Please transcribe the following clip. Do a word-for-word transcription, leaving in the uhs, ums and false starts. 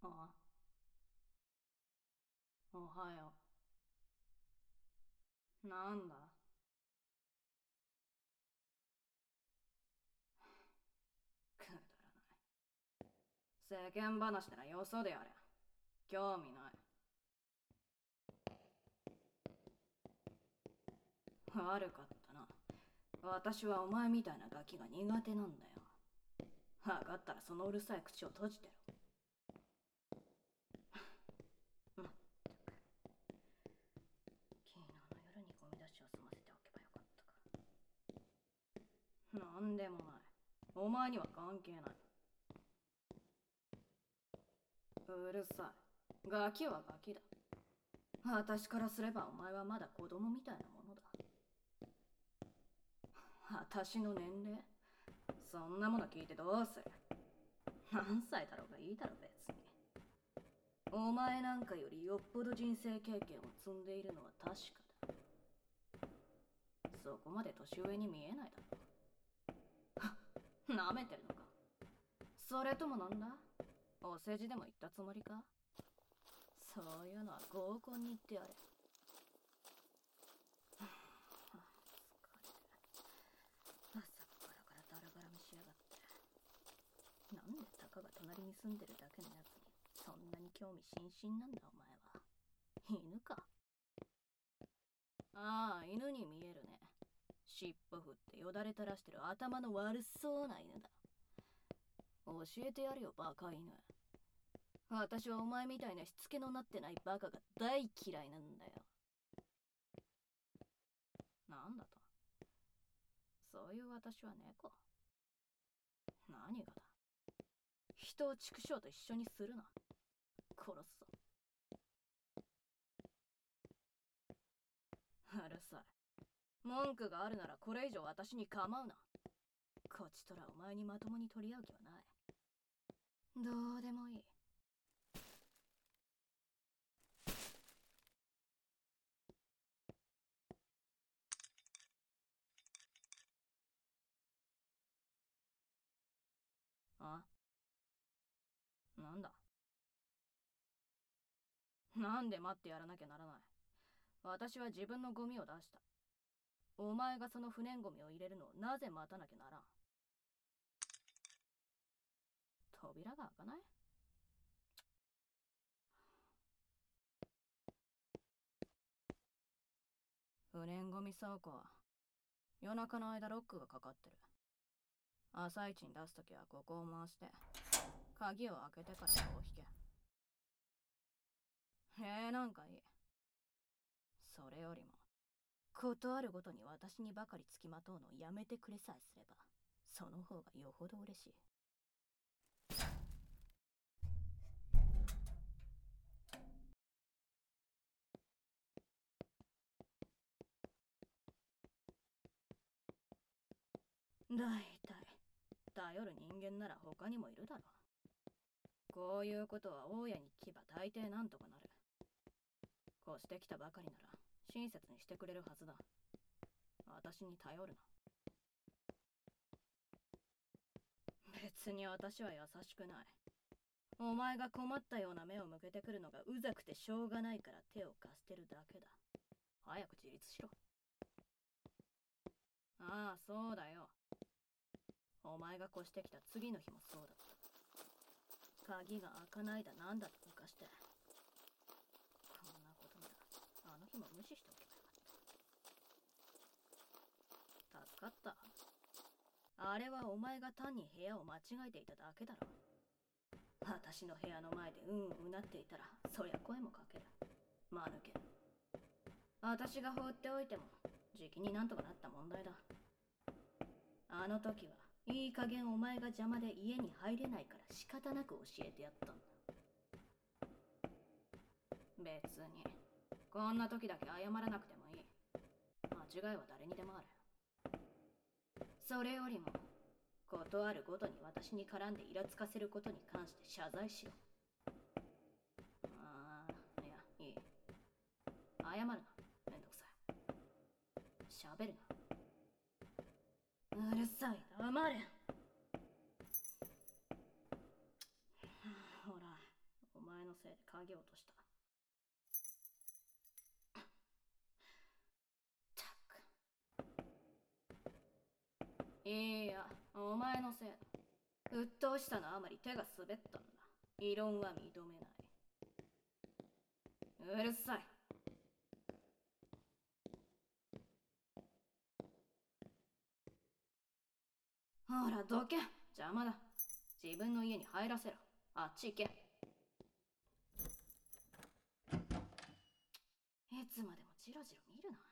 あ、おはよう。なんだ？くだらない。世間話ならよそでやれ。興味ない。悪かったな。私はお前みたいなガキが苦手なんだよ。分かったらそのうるさい口を閉じてろ。まったく。昨日の夜にゴミ出しを済ませておけばよかったか。なんでもない。お前には関係ない。うるさい。ガキはガキだ。私からすればお前はまだ子供みたいなものだ。私の年齢、そんなもの聞いてどうする？何歳だろうがいいだろ別に。お前なんかよりよっぽど人生経験を積んでいるのは確かだ。そこまで年上に見えないだろ。なめてるのか？それともなんだ、お世辞でも言ったつもりか？そういうのは合コンに行ってやれ。疲れて朝っぱらからダラダラ見しやがって。なんでたかが隣に住んでるだけのやつにそんなに興味津々なんだお前は。犬か？ああ、犬に見えるね。尻尾振ってよだれ垂らしてる頭の悪そうな犬だ。教えてやるよバカ犬。私はお前みたいなしつけのなってないバカが大嫌いなんだよ。なんだと？そういう私は猫？何がだ？人を畜生と一緒にするな。殺すぞ。うるさい。文句があるならこれ以上私に構うな。こちとらお前にまともに取り合う気はない。どうでもいい。あ、なんだ？なんで待ってやらなきゃならない？私は自分のゴミを出した。お前がその不燃ゴミを入れるのをなぜ待たなきゃならん？扉が開かない？不燃ゴミ倉庫は夜中の間ロックがかかってる。朝一に出すときはここを回して鍵を開けてからこう引け。ええ、なんかいい。それよりもことあるごとに私にばかりつきまとうのをやめてくれさえすればその方がよほど嬉しい。だいたい頼る人間なら他にもいるだろう。こういうことは大家に聞けば大抵なんとかなる。越してきたばかりなら親切にしてくれるはずだ。私に頼るな。別に私は優しくない。お前が困ったような目を向けてくるのがうざくてしょうがないから手を貸してるだけだ。早く自立しろ。ああ、そうだよ。お前が越してきた次の日もそうだった。鍵が開かないだなんだと抜かして。こんなことならあの日も無視しておけばよかった。助かった。あれはお前が単に部屋を間違えていただけだろ。私の部屋の前でうんうなっていたらそりゃ声もかける。間抜け。私が放っておいてもじきになんとかなった問題だ。あの時はいい加減お前が邪魔で家に入れないから仕方なく教えてやったんだ。別にこんな時だけ謝らなくてもいい。間違いは誰にでもある。それよりもことあるごとに私に絡んでイラつかせることに関して謝罪しろ。ああ、いや、いい。謝るな。めんどくさい。喋るな。うるさい。黙れ。ほら、おせいで鍵を落とした。たく。いや、お前のせいだ。鬱陶しさのあまり手が滑ったんだ。異論は認めない。うるさい。ほら、どけ。邪魔だ。自分の家に入らせろ。あっち行け。いつまでもジロジロ見るな。